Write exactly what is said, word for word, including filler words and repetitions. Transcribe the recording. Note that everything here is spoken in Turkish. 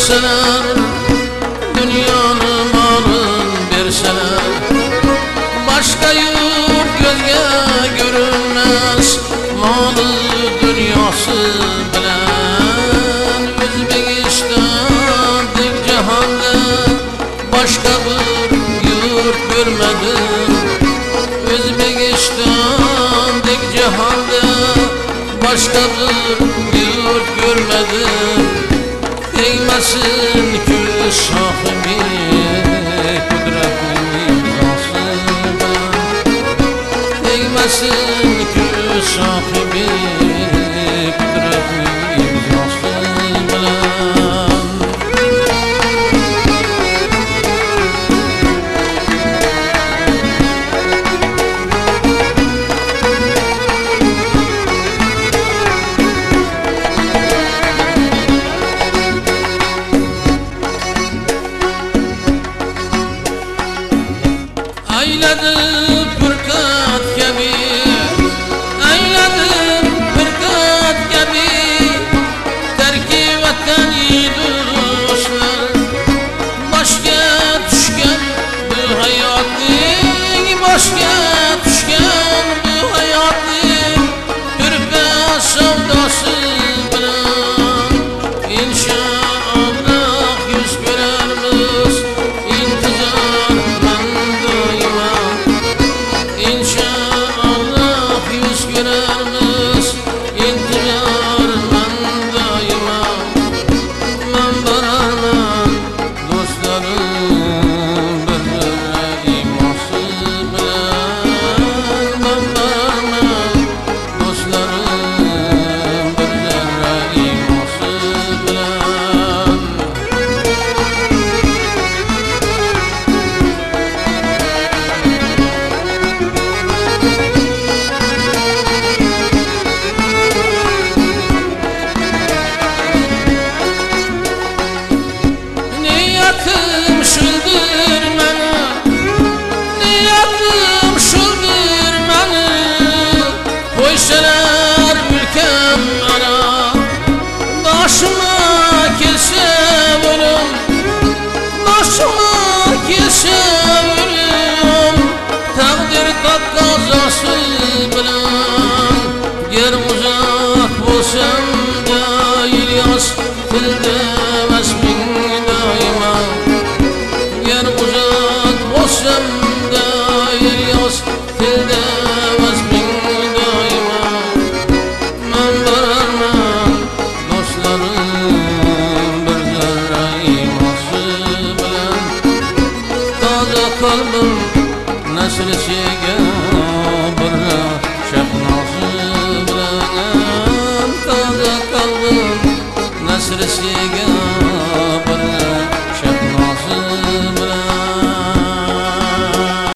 verseler, dünyanın malın verseler, başka yurt gözge görünmez malı dünyası bilen. Özbekistan dek cihanda başka bir yurt görmedim. Özbekistan dek cihanda başka bir yurt görmedim. Değmesin ki sahibi kudretin imzasına, değmesin ki sahibi kudretin imzasına. Ayladım fırkat gibi, ayladım fırkat gibi, terki vatan dostlar. Başka düşken bu hayatın, başka düşken bu hayatın, türbe sevdası bilen. İnşallah yüz görermiz, intizar men daima. İnşallah yüz görermiz, intizar men daima. Men bararman dostlarım birlere imansız bilen. Men bararman dostlarım birlere imansız bilen. Niyetim şudur meni, niyetim şudur meni, koysalar ülkem ana, başıma kelse ölüm, başıma kelse ölüm. Takdir kazası bilen, yer uzak olsam da İlyas tilde vesmin daima. Yer uzak olsam da İlyas tilde vesmin daima. Men bararman dostlarım bir zerre imansız bilen. Taze kalbim nesli çeken